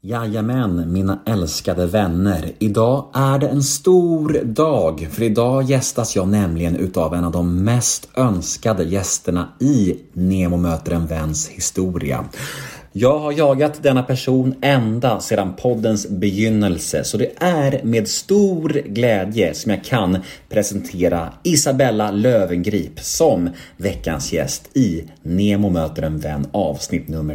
Jajamän, mina älskade vänner. Idag är det en stor dag, för idag gästas jag nämligen utav en av de mest önskade gästerna i Nemo möter en väns historia. Jag har jagat denna person ända sedan poddens begynnelse, så det är med stor glädje som jag kan presentera Isabella Löwengrip som veckans gäst i Nemo möter en vän avsnitt nummer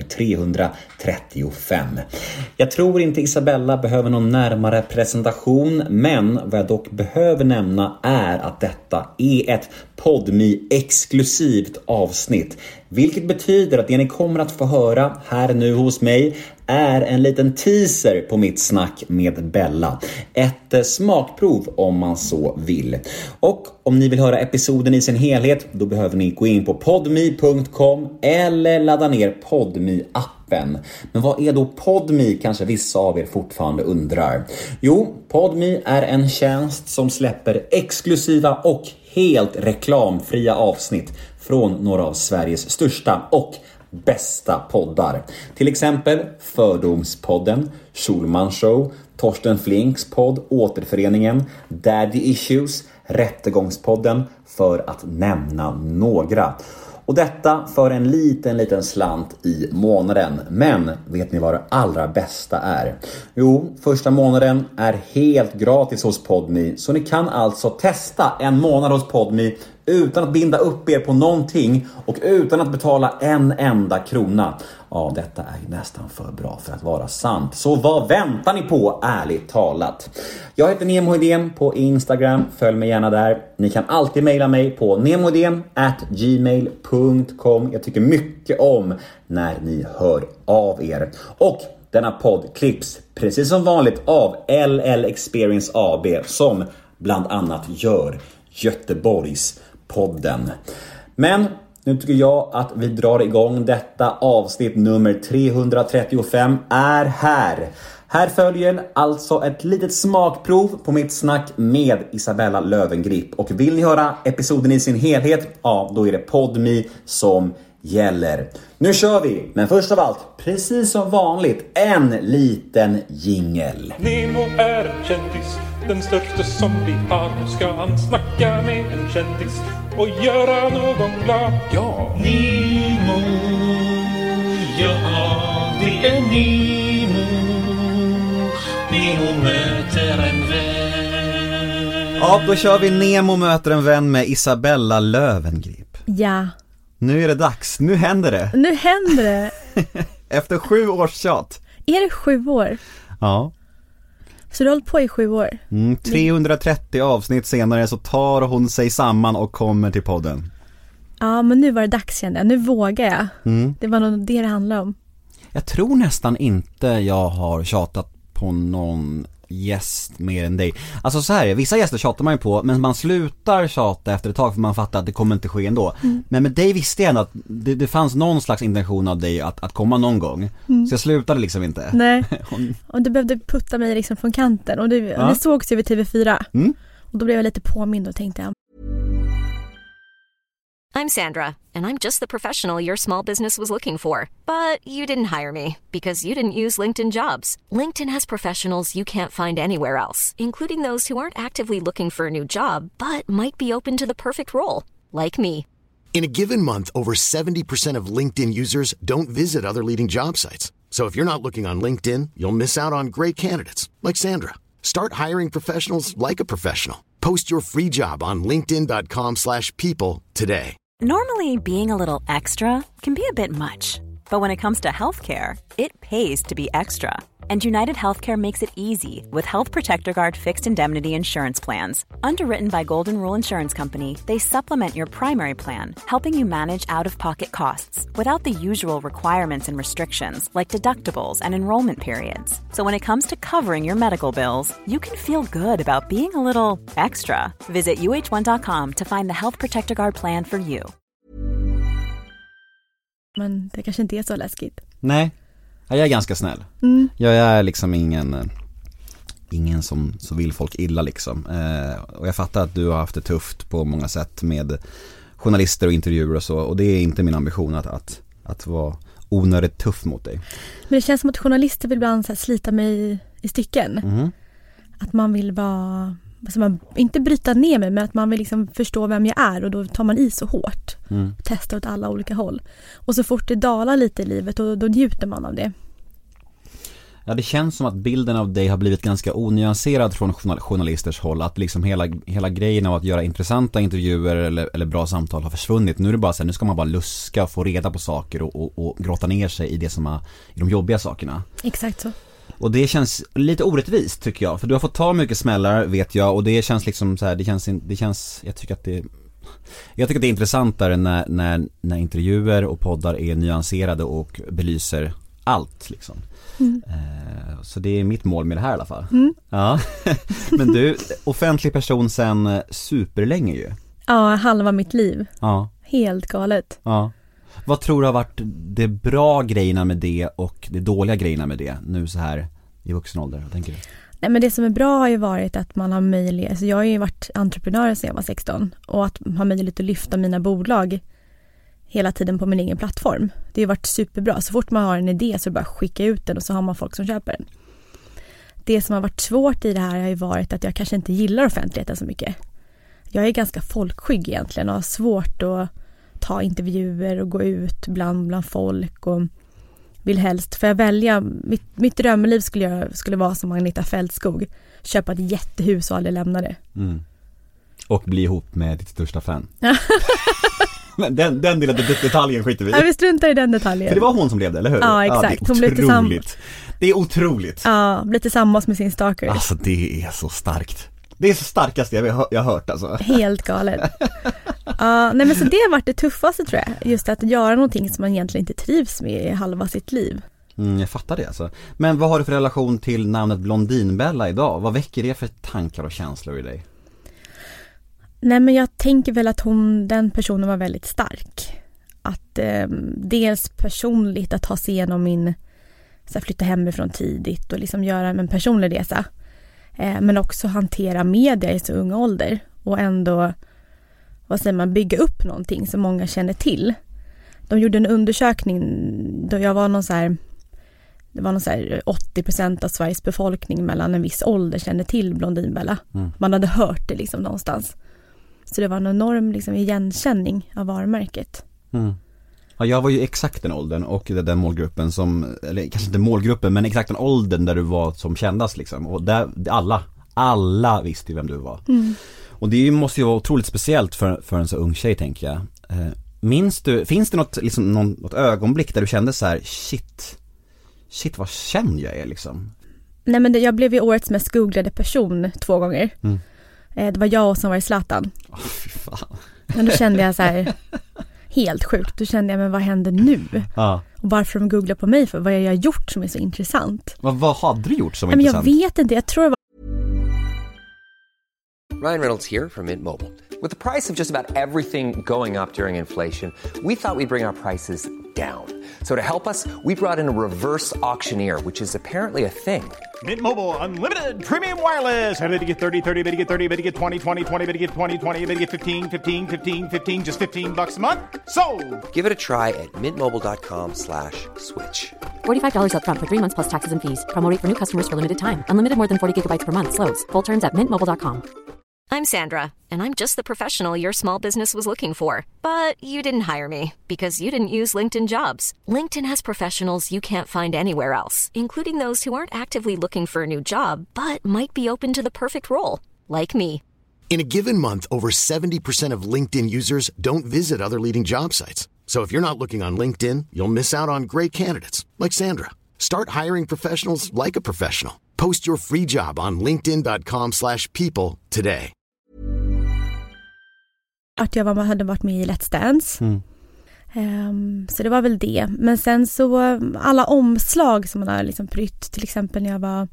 335. Jag tror inte Isabella behöver någon närmare presentation, men vad jag dock behöver nämna är att detta är ett Podme-exklusivt avsnitt. Vilket betyder att det ni kommer att få höra här nu hos mig är en liten teaser på mitt snack med Bella. Ett smakprov om man så vill. Och om ni vill höra episoden i sin helhet, då behöver ni gå in på podme.com eller ladda ner Podme-appen. Men vad är då Podme, kanske vissa av er fortfarande undrar? Jo, Podme är en tjänst som släpper exklusiva och helt reklamfria avsnitt från några av Sveriges största och bästa poddar. Till exempel Fördomspodden, Schulman Show, Torsten Flinks podd Återföreningen, Daddy Issues, Rättegångspodden, för att nämna några. Och detta för en liten slant i månaden. Men vet ni vad det allra bästa är? Jo, första månaden är helt gratis hos Podme. Så ni kan alltså testa en månad hos Podme utan att binda upp er på någonting och utan att betala en enda krona. Ja, detta är ju nästan för bra för att vara sant. Så vad väntar ni på, ärligt talat? Jag heter Nemo Hedén på Instagram. Följ mig gärna där. Ni kan alltid mejla mig på nemoheden@gmail.com. Jag tycker mycket om när ni hör av er. Och denna podd klipps precis som vanligt av LL Experience AB, som bland annat gör Göteborgs podden. Men nu tycker jag att vi drar igång detta avsnitt nummer 335 är här. Här följer alltså ett litet smakprov på mitt snack med Isabella Löwengrip. Och vill ni höra episoden i sin helhet, ja, då är det Podme som gäller. Nu kör vi, men först av allt, precis som vanligt, en liten jingle. Nemo är en kändis, den största som vi har. Nu ska han snacka med en kändis och göra någon glad. Ja, Nemo, ja, det är Nemo. Nemo möter en vän. Ja, då kör vi Nemo möter en vän med Isabella Löwengrip. Ja. Nu är det dags, nu händer det. Nu händer det. Efter 7 års tjat. Är det 7 år? Ja. Så du har hållit på i 7 år? 330 avsnitt senare så tar hon sig samman och kommer till podden. Ja, men nu var det dags, kände jag. Nu vågar jag. Det var nog det handlade om. Jag tror nästan inte jag har tjatat på någon gäst mer än dig. Alltså så här, vissa gäster tjatar man ju på, men man slutar tjata efter ett tag för man fattar att det kommer inte ske ändå. Men med dig visste jag ändå att det fanns någon slags intention av dig att komma någon gång. Så jag slutade liksom inte. Nej, och du behövde putta mig liksom från kanten. Och vi sågs ju vid TV4. Och då blev jag lite påmind och tänkte jag. I'm Sandra, and I'm just the professional your small business was looking for. But you didn't hire me, because you didn't use LinkedIn Jobs. LinkedIn has professionals you can't find anywhere else, including those who aren't actively looking for a new job, but might be open to the perfect role, like me. In a given month, over 70% of LinkedIn users don't visit other leading job sites. So if you're not looking on LinkedIn, you'll miss out on great candidates, like Sandra. Start hiring professionals like a professional. Post your free job on linkedin.com/people today. Normally, being a little extra can be a bit much, but when it comes to healthcare, it pays to be extra. And United Healthcare makes it easy with Health Protector Guard fixed indemnity insurance plans. Underwritten by Golden Rule Insurance Company, they supplement your primary plan, helping you manage out-of-pocket costs without the usual requirements and restrictions like deductibles and enrollment periods. So when it comes to covering your medical bills, you can feel good about being a little extra. Visit uh1.com to find the Health Protector Guard plan for you. Men det kanske inte är så läskigt. Nej. Jag är ganska snäll. Jag är liksom ingen som så vill folk illa liksom. Och jag fattar att du har haft det tufft på många sätt med journalister och intervjuer och så. Och det är inte min ambition att vara onödigt tuff mot dig. Men det känns som att journalister vill ibland så här slita mig i stycken. Att man vill vara, alltså man, inte bryta ner mig, men att man vill liksom förstå vem jag är, och då tar man i så hårt. Testar åt alla olika håll. Och så fort det dalar lite i livet, då njuter man av det. Ja, det känns som att bilden av dig har blivit ganska onyanserad från journalisters håll. Att liksom hela grejen av att göra intressanta intervjuer eller bra samtal har försvunnit. Nu är det bara så här, nu ska man bara luska och få reda på saker och grotta ner sig i det som är i de jobbiga sakerna. Exakt så. Och det känns lite orättvist, tycker jag. För du har fått ta mycket smällar, vet jag. Och det känns liksom så här, det känns jag tycker att det är intressantare när intervjuer och poddar är nyanserade och belyser allt liksom. Så det är mitt mål med det här i alla fall. Ja. Men du, offentlig person sen superlänge ju. Ja, halva mitt liv. Ja. Helt galet. Ja. Vad tror du har varit det bra grejerna med det och det dåliga grejerna med det nu så här i vuxen ålder? Vad tänker du? Nej, men det som är bra har ju varit att man har möjlighet, alltså jag har ju varit entreprenör sedan jag var 16, och att ha möjlighet att lyfta mina bolag hela tiden på min egen plattform. Det har ju varit superbra. Så fort man har en idé så bara skicka ut den och så har man folk som köper den. Det som har varit svårt i det här har ju varit att jag kanske inte gillar offentligheten så mycket. Jag är ganska folkskygg egentligen och har svårt att ta intervjuer och gå ut bland folk, och vill helst, för jag välja mitt drömliv skulle vara som Agneta Fältskog, köpa ett jättehus och aldrig lämna det. Och bli ihop med ditt största fan. Men den delen detaljen skiter vi i. Ja, vi struntar i den detaljen. För det var hon som levde, eller hur? Ja, exakt. Ja, det är otroligt. Ja, blev tillsammans med sin stalker. Alltså det är så starkt. Det är så starkaste jag har hört alltså. Helt galet. Nej, men så det har varit det tuffaste, tror jag. Just att göra någonting som man egentligen inte trivs med i halva sitt liv. Jag fattar det alltså. Men vad har du för relation till namnet Blondinbella idag? Vad väcker det för tankar och känslor i dig? Nej, men jag tänker väl att den personen var väldigt stark. Att dels personligt att ta sig igenom flytta hemifrån tidigt och liksom göra en personlig resa. Men också hantera media i så ung ålder och ändå, bygga upp någonting som många känner till. De gjorde en undersökning då jag var det var 80% av Sveriges befolkning mellan en viss ålder kände till Blondinbella. Man hade hört det liksom någonstans. Så det var en enorm liksom igenkänning av varumärket. Ja, jag var ju exakt den åldern och den målgruppen eller kanske inte målgruppen, men exakt den åldern där du var som kändast liksom. Och där alla visste ju vem du var. Och det måste ju vara otroligt speciellt för en så ung tjej, tänker jag. Finns det något ögonblick där du kände så här, shit vad känd jag är liksom? Nej, men jag blev ju årets mest googlade person 2 gånger. Det var jag som var i Zlatan. Fy fan. Men då kände jag så här, helt sjukt. Då kände jag, men vad händer nu? Ja. Och varför de googlar på mig för? Vad har jag gjort som är så intressant? Vad hade du gjort som var intressant? Jag vet inte, jag tror det var... Ryan Reynolds here from Mint Mobile. With the price of just about everything going up during inflation, we thought we'd bring our prices down. So to help us, we brought in a reverse auctioneer, which is apparently a thing. Mint Mobile Unlimited Premium Wireless. How to get 30, 30, bit to get 30, bit to get 20, 20, 20, bit to get 20, 20, bit to get 15, 15, 15, 15, just $15 a month? Sold! Give it a try at mintmobile.com/switch. $45 up front for 3 months plus taxes and fees. Promo rate for new customers for limited time. Unlimited more than 40 gigabytes per month. Slows full terms at mintmobile.com. I'm Sandra, and I'm just the professional your small business was looking for. But you didn't hire me because you didn't use LinkedIn Jobs. LinkedIn has professionals you can't find anywhere else, including those who aren't actively looking for a new job, but might be open to the perfect role, like me. In a given month, over 70% of LinkedIn users don't visit other leading job sites. So if you're not looking on LinkedIn, you'll miss out on great candidates, like Sandra. Start hiring professionals like a professional. Post your free job on linkedin.com/people today. Att jag hade varit med i Let's Dance. Så det var väl det. Men sen så alla omslag som man har liksom prytt. Till exempel när jag var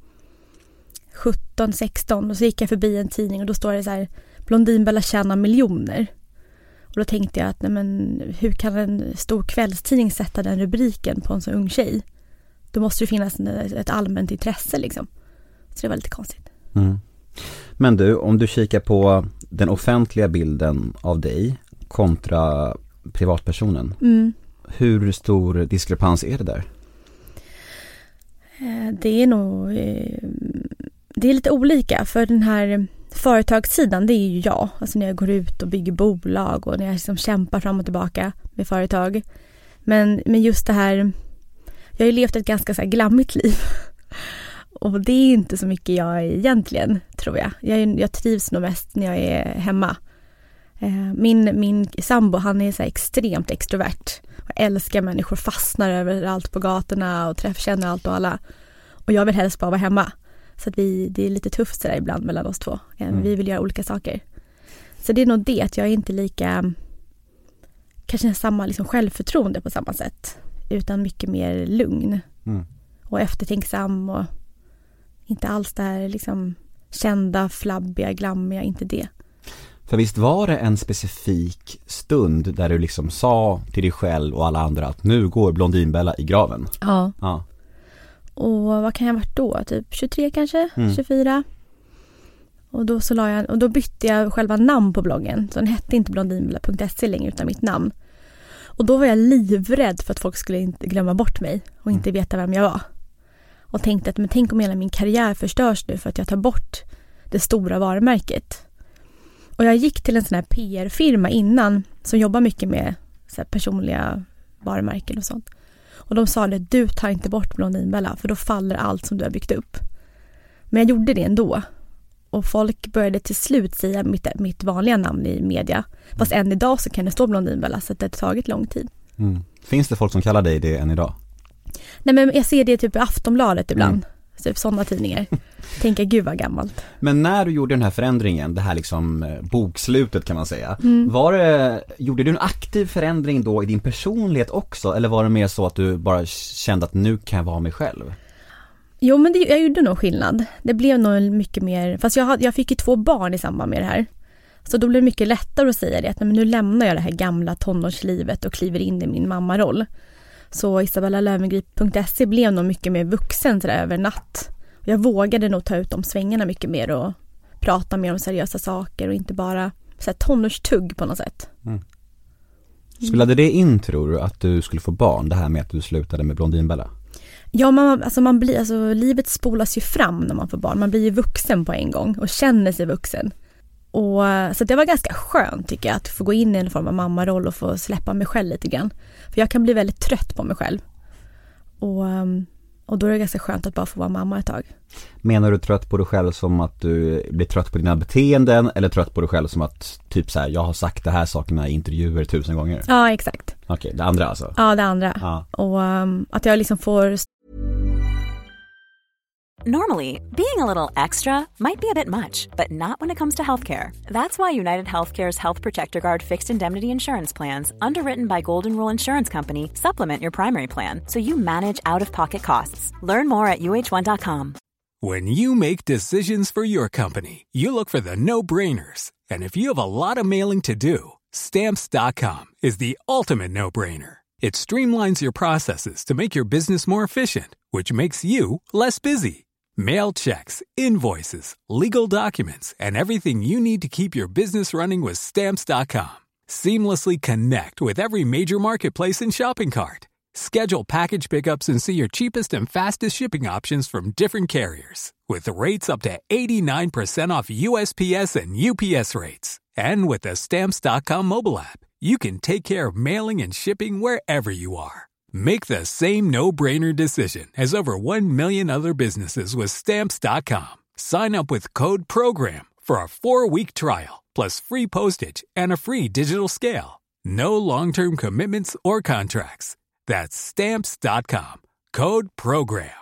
17-16 och så gick jag förbi en tidning och då står det så här: Blondinbella tjänar miljoner. Och då tänkte jag att nej, men hur kan en stor kvällstidning sätta den rubriken på en så ung tjej? Då måste det finnas ett allmänt intresse liksom. Så det var lite konstigt. Men du, om du kikar på den offentliga bilden av dig kontra privatpersonen. Hur stor diskrepans är det där? Det är nog... Det är lite olika, för den här företagssidan, det är ju jag. Alltså när jag går ut och bygger bolag och när jag liksom kämpar fram och tillbaka med företag. Men just det här, jag har ju levt ett ganska så här glammigt liv. Och det är inte så mycket jag är egentligen, tror jag. Jag trivs nog mest när jag är hemma. Min sambo, han är så här extremt extrovert. Och älskar människor, fastnar överallt på gatorna och känner allt och alla. Och jag vill helst bara vara hemma. Så att det är lite tufft så där ibland mellan oss två. Vi vill göra olika saker. Så det är nog det, att jag är inte lika, kanske samma liksom självförtroende på samma sätt. Utan mycket mer lugn. Och eftertänksam och inte alls där liksom kända, flabbiga, glammiga, inte det. För visst var det en specifik stund där du liksom sa till dig själv och alla andra att nu går Blondinbella i graven? Ja. Och vad kan jag ha varit då? Typ 23 kanske? 24. Och då bytte jag själva namn på bloggen. Så den hette inte blondinbella.se längre utan mitt namn. Och då var jag livrädd för att folk skulle inte glömma bort mig och inte veta vem jag var. Och tänkte att tänk om hela min karriär förstörs nu för att jag tar bort det stora varumärket. Och jag gick till en sån här PR-firma innan som jobbar mycket med så här personliga varumärken och sånt. Och de sa att du tar inte bort Blondinbella för då faller allt som du har byggt upp. Men jag gjorde det ändå. Och folk började till slut säga mitt vanliga namn i media. Fast än idag så kan det stå Blondinbella, så det har tagit lång tid. Finns det folk som kallar dig det än idag? Nej, men jag ser det typ i Aftonbladet ibland. Typ sådana tidningar. Tänker gud vad gammalt. Men när du gjorde den här förändringen, det här liksom bokslutet kan man säga. Gjorde du en aktiv förändring då i din personlighet också? Eller var det mer så att du bara kände att nu kan jag vara mig själv? Jo, men jag gjorde nog skillnad. Det blev nog mycket mer... Fast jag fick ju 2 barn i samband med det här. Så då blev det mycket lättare att säga det. Att nu lämnar jag det här gamla tonårslivet och kliver in i min mammaroll. Så isabellalöwengrip.se blev nog mycket mer vuxen så där över natt. Jag vågade nog ta ut de svängarna mycket mer och prata mer om seriösa saker och inte bara så här tonårstugg på något sätt. Spelade det in, tror du, att du skulle få barn, det här med att du slutade med Blondinbella? Ja, livet spolas ju fram när man får barn. Man blir ju vuxen på en gång och känner sig vuxen. Och så det var ganska skönt tycker jag att få gå in i en form av mammaroll och få släppa mig själv lite grann. För jag kan bli väldigt trött på mig själv. Och då är det ganska skönt att bara få vara mamma ett tag. Menar du trött på dig själv som att du blir trött på dina beteenden, eller trött på dig själv som att typ så här, jag har sagt det här sakerna i intervjuer 1000 gånger? Ja, exakt. Okej, det andra alltså? Ja, det andra. Ja. Och att jag liksom får... Normally, being a little extra might be a bit much, but not when it comes to healthcare. That's why United Healthcare's Health Protector Guard fixed indemnity insurance plans, underwritten by Golden Rule Insurance Company, supplement your primary plan so you manage out-of-pocket costs. Learn more at uh1.com. When you make decisions for your company, you look for the no-brainers. And if you have a lot of mailing to do, Stamps.com is the ultimate no-brainer. It streamlines your processes to make your business more efficient, which makes you less busy. Mail checks, invoices, legal documents, and everything you need to keep your business running with Stamps.com. Seamlessly connect with every major marketplace and shopping cart. Schedule package pickups and see your cheapest and fastest shipping options from different carriers. With rates up to 89% off USPS and UPS rates. And with the Stamps.com mobile app, you can take care of mailing and shipping wherever you are. Make the same no-brainer decision as over 1 million other businesses with Stamps.com. Sign up with code PROGRAM for a 4-week trial, plus free postage and a free digital scale. No long-term commitments or contracts. That's Stamps.com. Code PROGRAM.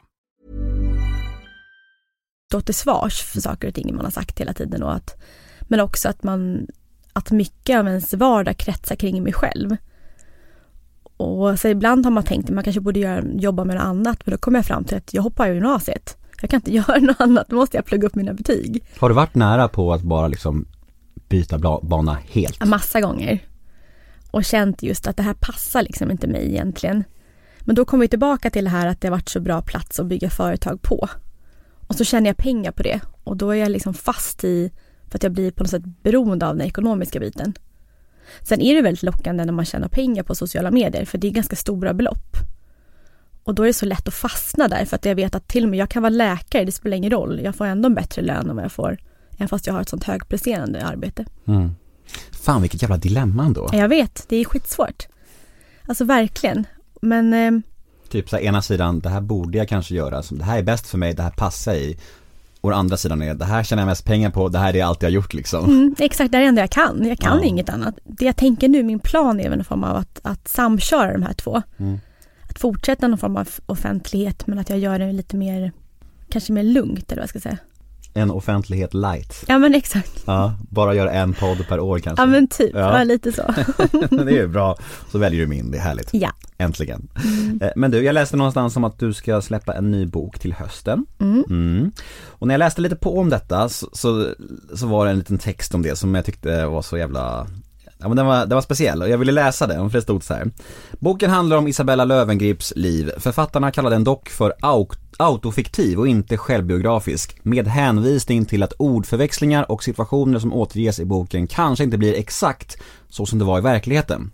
Stå till svars för saker och ting man har sagt hela tiden. Och men också att mycket av ens vardag kretsar kring mig själv. Och så ibland har man tänkt att man kanske borde jobba med något annat. Men då kommer jag fram till att jag hoppar i gymnasiet. Jag kan inte göra något annat. Då måste jag plugga upp mina betyg. Har du varit nära på att bara liksom byta bana helt? Ja, massa gånger. Och känt just att det här passar liksom inte mig egentligen. Men då kommer vi tillbaka till det här att det har varit så bra plats att bygga företag på. Och så känner jag pengar på det. Och då är jag liksom fast i, för att jag blir på något sätt beroende av den ekonomiska biten. Sen är det väldigt lockande när man tjänar pengar på sociala medier, för det är ganska stora belopp. Och då är det så lätt att fastna där, för att jag vet att till och med jag kan vara läkare, det spelar ingen roll. Jag får ändå en bättre lön än vad jag får, även fast jag har ett sånt högpresterande arbete. Fan, vilket jävla dilemma ändå. Jag vet, det är skitsvårt. Alltså verkligen. Men typ så här, ena sidan, det här borde jag kanske göra, det här är bäst för mig, det här passar i. Och den andra sidan är, det här tjänar jag mest pengar på, det här är allt jag har gjort liksom. Exakt, det är det enda jag kan. Jag kan inget annat. Det jag tänker nu, min plan är en form av att samköra de här två. Att fortsätta någon form av offentlighet, men att jag gör det lite mer, kanske mer lugnt, eller vad jag ska säga. En offentlighet light. Ja, men exakt. Ja, bara göra en podd per år kanske. Ja, men typ. Ja, lite så. Det är ju bra. Så väljer du min, det är härligt. Ja. Äntligen. Men du, jag läste någonstans om att du ska släppa en ny bok till hösten. Och när jag läste lite på om detta så var det en liten text om det som jag tyckte var så jävla... Ja, men den var speciell och jag ville läsa den, för det stod så här. Boken handlar om Isabella Löwengrips liv. Författarna kallar den dock för autofiktiv och inte självbiografisk, med hänvisning till att ordförväxlingar och situationer som återges i boken kanske inte blir exakt så som det var i verkligheten.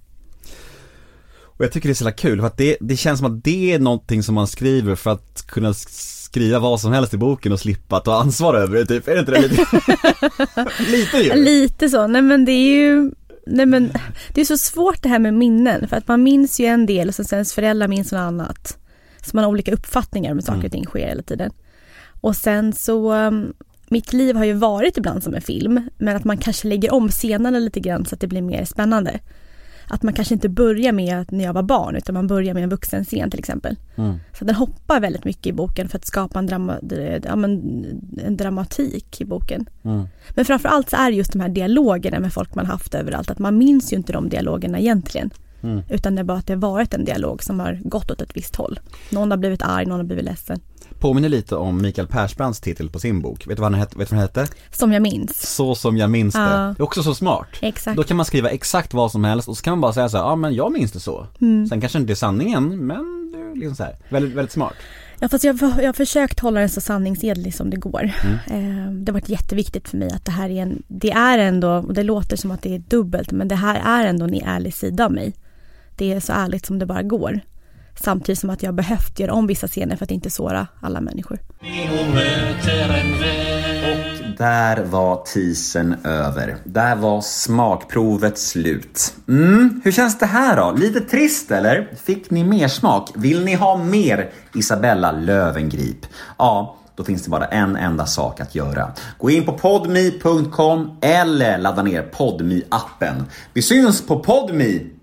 Och jag tycker det är så kul, för att det känns som att det är någonting som man skriver för att kunna skriva vad som helst i boken och slippa ta ansvar över det, typ. Är det inte det lite? Lite ju. Lite så, nej men det är ju... Nej, men det är så svårt det här med minnen, för att man minns ju en del och sen ens föräldrar minns något annat. Så man har olika uppfattningar om saker och ting sker hela tiden. Och sen så, mitt liv har ju varit ibland som en film, men att man kanske lägger om scenerna lite grann så att det blir mer spännande. Att man kanske inte börjar med när jag var barn, utan man börjar med en vuxen scen till exempel. Så den hoppar väldigt mycket i boken för att skapa en dramatik i boken. Men framförallt så är det just de här dialogerna med folk man haft överallt, att man minns ju inte de dialogerna egentligen. Utan det är bara att det har varit en dialog som har gått åt ett visst håll. Någon har blivit arg, någon har blivit ledsen. Påminner lite om Mikael Persbrandts titel på sin bok. Vet du vad den hette? Som jag minns. Så som jag minns det. Det är också så smart. Exakt. Då kan man skriva exakt vad som helst och så kan man bara säga så här, ja men jag minns det så. Sen kanske inte är sanningen, men det är liksom så här, väldigt, väldigt smart. Ja, fast jag har försökt hålla den så sanningsedlig som det går. Det har varit jätteviktigt för mig att det är ändå, och det låter som att det är dubbelt, men det här är ändå en ärlig sida av mig. Det är så ärligt som det bara går. Samtidigt som att jag behövt göra om vissa scener för att inte såra alla människor. Och där var teasern över. Där var smakprovet slut. Hur känns det här då? Lite trist eller? Fick ni mer smak? Vill ni ha mer Isabella Löwengrip? Ja, då finns det bara en enda sak att göra. Gå in på podme.com eller ladda ner Podme-appen. Vi syns på Podme!